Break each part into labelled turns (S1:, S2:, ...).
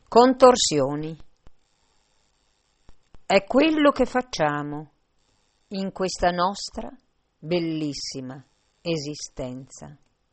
S1: Contorsioni. È quello che facciamo in questa nostra bellissima esistenza.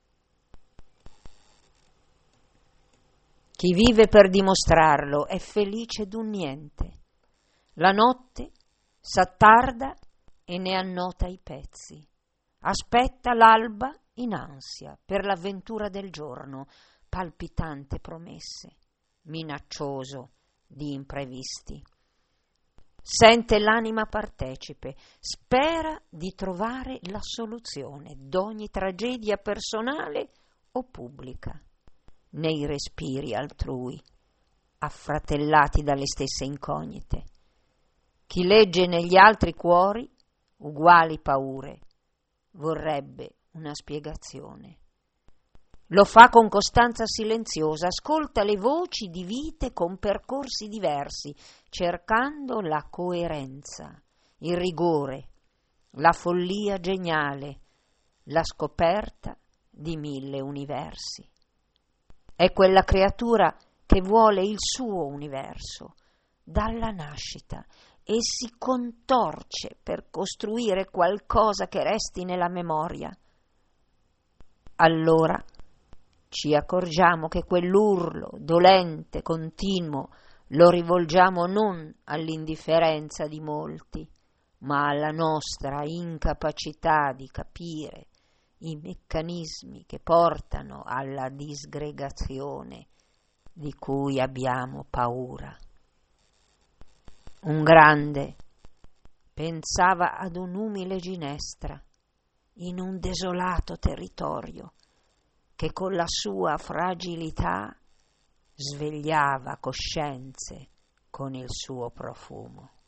S1: Chi vive per dimostrarlo è felice d'un niente. La notte s'attarda e ne annota i pezzi. Aspetta l'alba in ansia per l'avventura del giorno, palpitante promesse, minaccioso di imprevisti. Sente l'anima partecipe, spera di trovare la soluzione d'ogni tragedia personale o pubblica, nei respiri altrui, affratellati dalle stesse incognite. Chi legge negli altri cuori uguali paure vorrebbe una spiegazione. Lo fa con costanza silenziosa, ascolta le voci di vite con percorsi diversi, cercando la coerenza, il rigore, la follia geniale, la scoperta di 1000 universi. È quella creatura che vuole il suo universo dalla nascita e si contorce per costruire qualcosa che resti nella memoria. Allora ci accorgiamo che quell'urlo dolente, continuo, lo rivolgiamo non all'indifferenza di molti, ma alla nostra incapacità di capire i meccanismi che portano alla disgregazione di cui abbiamo paura. Un grande pensava ad un'umile ginestra in un desolato territorio che con la sua fragilità svegliava coscienze con il suo profumo.